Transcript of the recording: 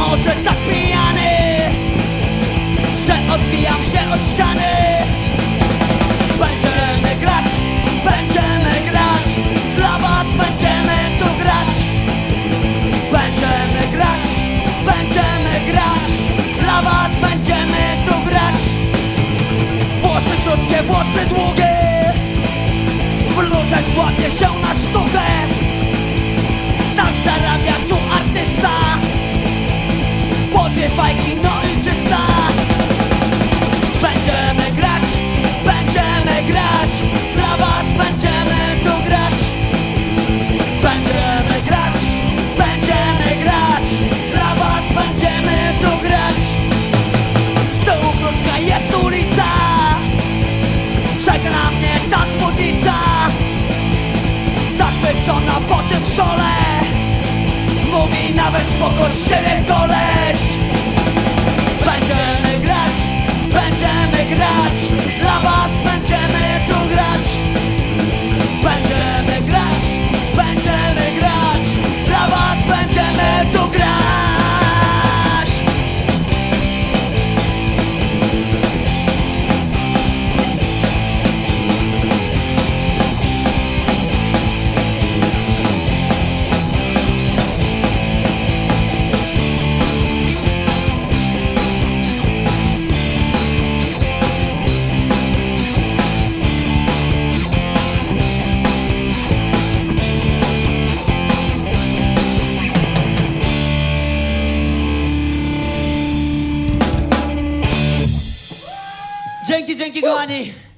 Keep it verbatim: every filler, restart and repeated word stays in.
może tak pijany, że odbijam się od ściany. Będziemy grać, będziemy grać, dla was będziemy tu grać. Będziemy grać, będziemy grać, dla was będziemy tu grać. Włosy krótkie, włosy długie, w bluzę słabie się na sztukę. Tak zarabia tu artysta, podwie bajki, no i czysta. Będziemy grać, będziemy grać, dla was będziemy tu grać. Będziemy grać, będziemy grać, dla was będziemy tu grać. Z tyłu krótka jest ulica, czeka na mnie ta spódnica. Zachwycona po tym szole, mówi nawet spoko z siebie koleś. Będziemy grać, będziemy grać, dla was będziemy tu grać. Będziemy grać, będziemy grać, dla was będziemy tu grać. Dzięki, dzięki kochani.